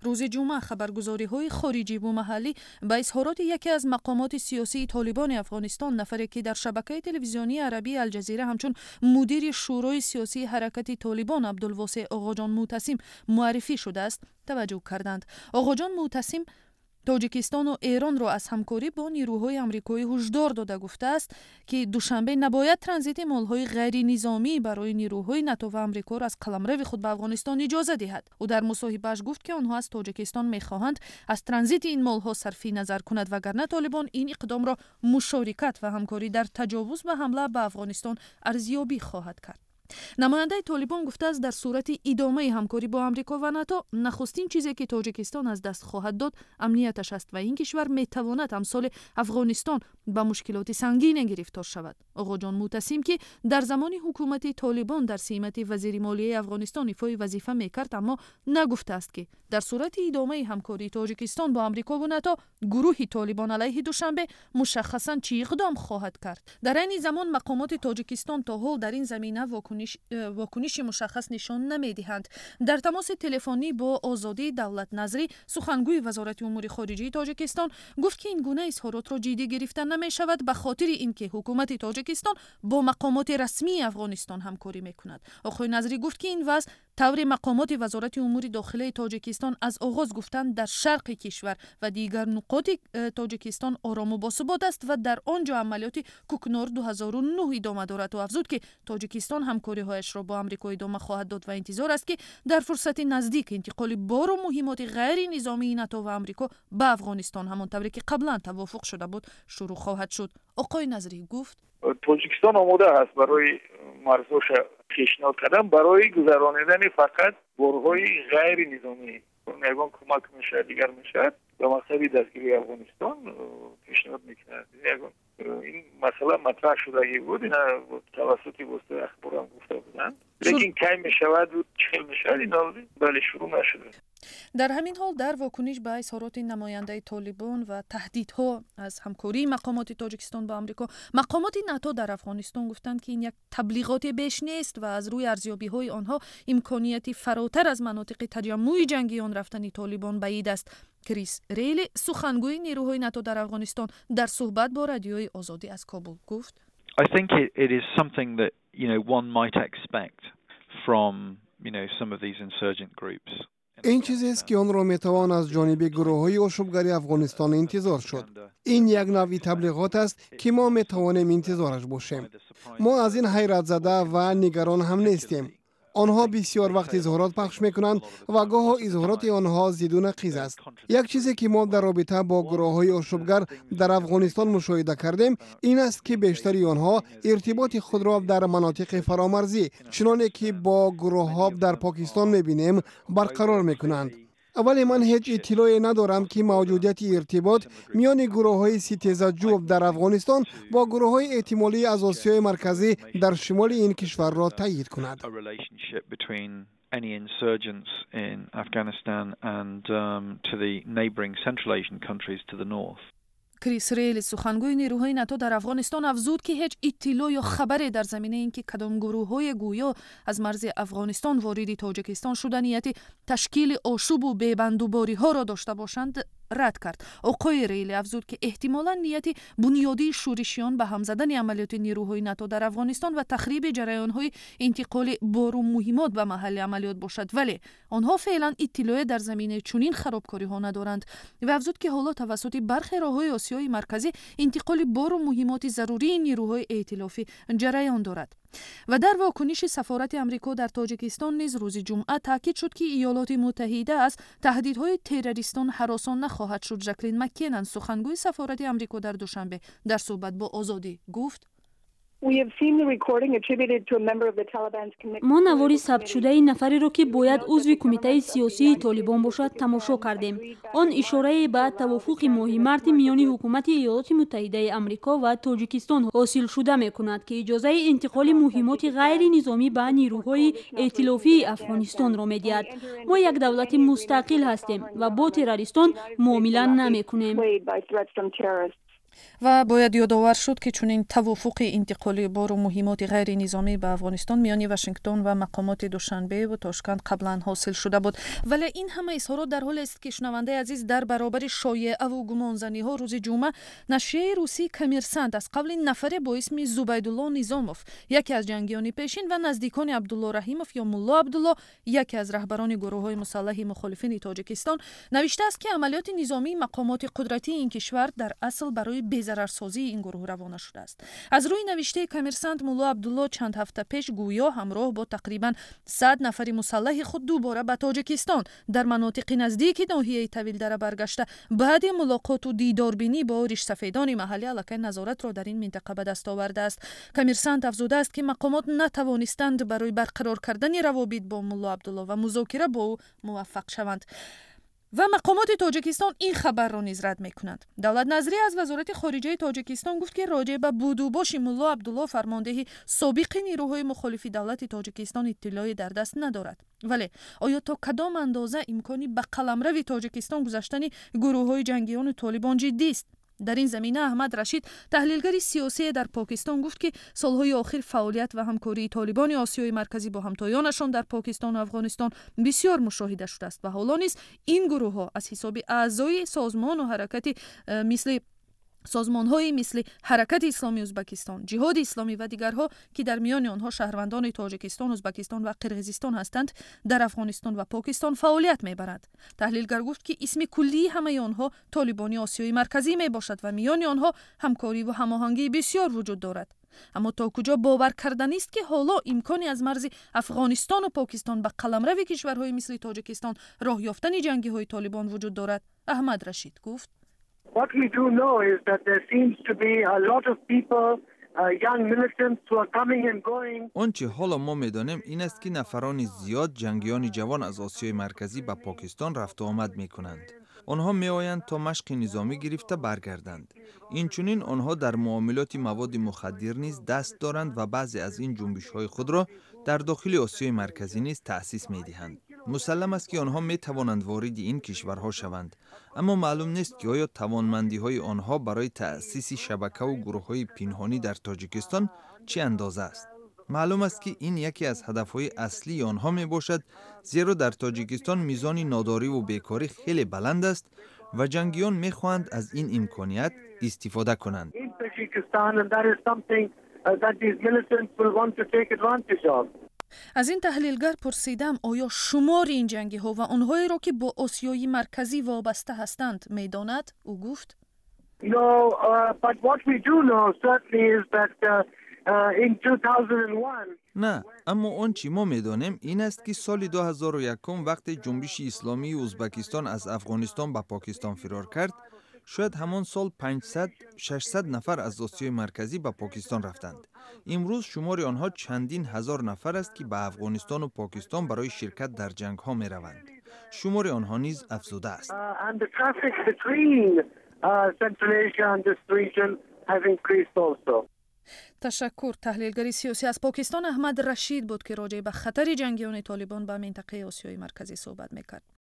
روز جمعه خبرگزاری‌های خارجی و محلی با اظهارات یکی از مقامات سیاسی طالبان افغانستان، نفری که در شبکه تلویزیونی عربی الجزیره همچون مدیر شورای سیاسی حرکت طالبان عبدالواسع آقاجان معتصم معرفی شده است، توجه کردند. آقاجان معتصم تاجیکستان و ایران را از همکاری با نیروهای آمریکایی هشدار داده گفته است که دوشنبه نباید ترانزیت مال‌های غیر نظامی برای نیروهای ناتو و آمریکا را از قلمرو خود به افغانستان اجازه دهد. او در مصاحبه‌اش گفت که آنها از تاجیکستان می‌خواهند از ترانزیت این مال‌ها صرفی نظر کند، وگرنه طالبان این اقدام را مشارکت و همکاری در تجاوز و حمله به افغانستان ارزیابی خواهد کرد. نماینده طالبان گفته است در صورت ادامه همکاری با آمریکا و ناتو، نخستین چیزی که تاجیکستان از دست خواهد داد امنیتش است و این کشور میتواند امثال افغانستان با مشکلات سنگین گرفتار شود. آقاجان معتصم که در زمان حکومت طالبان در سمت وزیر مالیه افغانستان ایفای وظیفه میکرد، اما نگفته است که در صورت ادامه همکاری تاجیکستان با آمریکا و ناتو، گروه طالبان علیه دوشنبه مشخصاً چه اقدام خواهد کرد. در این زمان مقامات تاجیکستان تا حال در این زمینه واکنش مشخص نشان نمیدهند. در تماس تلفنی با آزادی دولت نظری، سخنگوی وزارت امور خارجه تاجیکستان گفت که این گونه اظهارات را جدی گرفته نمی شود به خاطر اینکه حکومت تاجیکستان با مقامات رسمی افغانستان همکاری میکند. آقای نظری گفت که این وضع طور مقامات وزارت امور داخله تاجیکستان از آغاز گفتند در شرق کشور و دیگر نقاط تاجیکستان آرام و باثبات است و در آنجا عملیات کوکنار 2009 ادامه دارد و افزود که تاجیکستان همکاری هایش را با آمریکا ادامه خواهد داد و انتظار است که در فرصت نزدیک انتقال بار و مهمات غیر نظامی ناتو و آمریکا به افغانستان همانطوری که قبلا توافق شده بود شروع خواهد شد. آقای نظری گفت تاجیکستان آماده است برای مرزهاش پیشنهاد کردن برای گذرانیدن فقط بارهای غیر نظامی. یگان کمک میشه دیگر میشه به مقصد دستگیری افغانستان پیشنهاد میکنه. این مسئله مطرح شده بود، این توسط وسایل اخبار هم گفته بودن، لیکن کی میشود و چه میشود اینا بله شروع نشده. در همین حال در واکنش به اظهارات نماینده طالبان و تهدیدها از همکاری مقامات تاجیکستان با آمریکا، مقامات ناتو در افغانستان گفتند که این یک تبلیغات بیش نیست و از روی ارزیابی‌های آنها امکانیتی فراتر از مناطق تجمع جنگی آن رفتن طالبان بعید است. کریس ریلی، سخنگوی نیروهای ناتو در افغانستان، در صحبت با رادیوی آزادی از کابل گفت I think it is something that one might expect from some of these insurgent groups. این چیزی است که آن را میتوان از جانب گروه‌های آشوبگری افغانستان انتظار شد. این یک نوع تبلیغات است که ما میتوانیم انتظارش باشیم. ما از این حیرت زده و نگران هم نیستیم. آنها بسیار وقت اظهارات پخش میکنند و گاه اظهارات آنها ضد و نقیض است. یک چیزی که ما در رابطه با گروه‌های آشوبگر در افغانستان مشاهده کردیم این است که بیشتری آنها ارتباط خود را در مناطق فرامرزی چنانه که با گروه‌ها در پاکستان میبینیم برقرار میکنند. ولی من هیچ اطلاعی ندارم که موجودیت ارتباط میان گروه‌های ستیزجو در افغانستان با گروه‌های احتمالی از آسیای مرکزی در شمال این کشور را تایید کند. Any insurgents in Afghanistan and to the neighboring Central Asian countries to the north. کریس ریل، سخنگوی نیروهای ناتو در افغانستان، افزود که هیچ اطلاع یا خبری در زمینه اینکه کدام گروه‌های گویا از مرز افغانستان وارد تاجیکستان شده نیت تشکیل آشوب و بی‌بندوباری‌ها را داشته باشند رد کرد. آقای ریلی افزود که احتمالاً نیت بنیادی شورشیان به هم زدن عملیات نیروهای ناتو در افغانستان و تخریب جریان‌های انتقال بار و مهمات به محل عملیات باشد، ولی آنها فعلا اطلاعی در زمینه چنین خرابکاری‌ها ندارند و افزود که حالا توسط برخی راه‌های آسیای مرکزی انتقال بار و مهمات ضروری نیروهای ائتلافی جریان دارد. و در واکنش سفارت آمریکا در تاجیکستان نیز روز جمعه تاکید شد که ایالات متحده از تهدیدهای تروریستان هراسان نخواهد شد. ژاکلین مکینن، سخنگوی سفارت آمریکا، در دوشنبه در صحبت با آزادی گفت ما نواری ثبت شده این نفری را که باید عضو کمیته سیاسی طالبان باشد تماشا کردیم. آن اشاره به توافق ماهی مارس میان حکومت ایالات متحده آمریکا و تاجیکستان حاصل شده میکند که اجازه انتقال مهمات غیر نظامی به نیروهای ائتلافی افغانستان را میدهد. ما یک دولت مستقل هستیم و با تروریستان معامله نمیکنیم. و باید یادآور شد که چنین توافق انتقالی بار و مهمات غیر نظامی به افغانستان میان واشنگتن و مقامات دوشنبه و تاشکند قبلا حاصل شده بود، ولی این همه اظهارات در حال است که شنونده عزیز در برابر شایعه و گمانزنی ها روز جمعه نشریه روسی کمیرسانت از قبل نفر با اسم زبیدالله نیزاموف، یکی از جنگیان پیشین و نزدیکان عبدالله رحیموف یا ملا عبدالله، یکی از رهبران گروه‌های مسلح مخالفین تاجیکستان، نوشته است که عملیات نظامی مقامات قدرتی این کشور در اصل برای بی‌ضررسازی این گروه روانه شده است. از روی نوشته کمیرسانت، ملا عبدالله چند هفته پیش گویا همراه با تقریبا 100 نفر مسلح خود دوباره به تاجیکستان در مناطق نزدیک ناحیه طویل دره برگشته، بعد ملاقات و دیداربینی با ریش سفیدان محلی الکی نظارت را در این منطقه به دست آورده است. کمیرسانت افزوده است که مقامات نتوانستند برای برقرار کردن روابط با ملا عبدالله و مذاکره با او موفق شوند. و مقامات تاجیکستان این خبر را نیز رد می‌کنند. دولت نظری از وزارت خارجه تاجیکستان گفت که راجع به بود و باش ملا عبدالله فرمانده سابق نیروهای مخالف دولت تاجیکستان اطلاعی در دست ندارد. ولی آیا تا کدام اندازه امکانی به قلمرو تاجیکستان گذاشتن گروه‌های جنگیان طالبان جدی است؟ در این زمینه احمد رشید، تحلیلگر سیاسی در پاکستان، گفت که سالهای آخر فعالیت و همکاری طالبان آسیای مرکزی با همتایانشان در پاکستان و افغانستان بسیار مشاهده شده است و حالا نیز این گروه‌ها از حساب اعضای سازمان و حرکتی مثل سازمان‌هایی مثل حرکت اسلامی ازبکستان، جهاد اسلامی و دیگرها که در میان آنها شهروندان تاجیکستان، ازبکستان و قرقیزستان هستند، در افغانستان و پاکستان فعالیت می‌برند. تحلیلگر گفت که اسم کلی همه آنها طالبانی آسیای مرکزی میباشد و میان آنها همکاری و هماهنگی بسیار وجود دارد. اما تا کجا باور کردنی است که حالا امکانی از مرز افغانستان و پاکستان به قلمرو کشورهای مثل تاجیکستان راه یافتن جنگی‌های طالبان وجود دارد؟ احمد رشید گفت: What we do know is that there seems to be a lot of people, young militants who are coming and going. آنچه حالا ما می‌دانیم این است که نفران زیاد جنگیان جوان از آسیای مرکزی به پاکستان رفت و آمد می‌کنند. آنها می‌آیند تا مشق نظامی گرفته برگردند. اینچنین آنها در معاملات مواد مخدر نیز دست دارند و بعضی از این جنبش‌های خود را در داخل آسیای مرکزی نیز تأسیس می‌دهند. مسلم است که آنها می توانند وارد این کشورها شوند، اما معلوم نیست که آیا توانمندی‌های آنها برای تأسیس شبکه و گروه‌های پنهانی در تاجیکستان چه اندازه است. معلوم است که این یکی از هدف‌های اصلی آنها می باشد، زیرا در تاجیکستان میزان ناداری و بیکاری خیلی بلند است و جنگیان می خواهند از این امکانیت استفاده کنند. از این تحلیلگر پرسیدم آیا شمار این جنگی ها و آنهایی را که با آسیای مرکزی وابسته هستند میداند؟ او گفت: No, but what we do know certainly is that in 2001 نه، اما آنچه ما میدانیم این است که سال 2001 وقتی جنبش اسلامی ازبکستان از افغانستان به پاکستان فرار کرد، شاید همان سال 500-600 نفر از آسیای مرکزی به پاکستان رفتند. امروز شمار آنها چندین هزار نفر است که به افغانستان و پاکستان برای شرکت در جنگ ها می روند. شمار آنها نیز افزوده است. and the traffic between Central Asia and this region has increased also. تشکر. تحلیلگر سیاسی از پاکستان احمد رشید بود که راجع به خطر جنگیان طالبان به منطقه آسیای مرکزی صحبت میکرد.